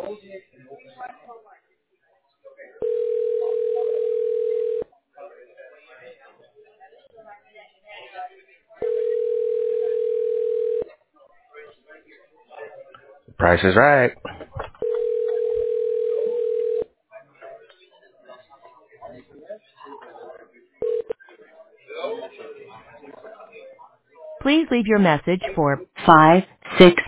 Price is right. Please leave your message for 5, 6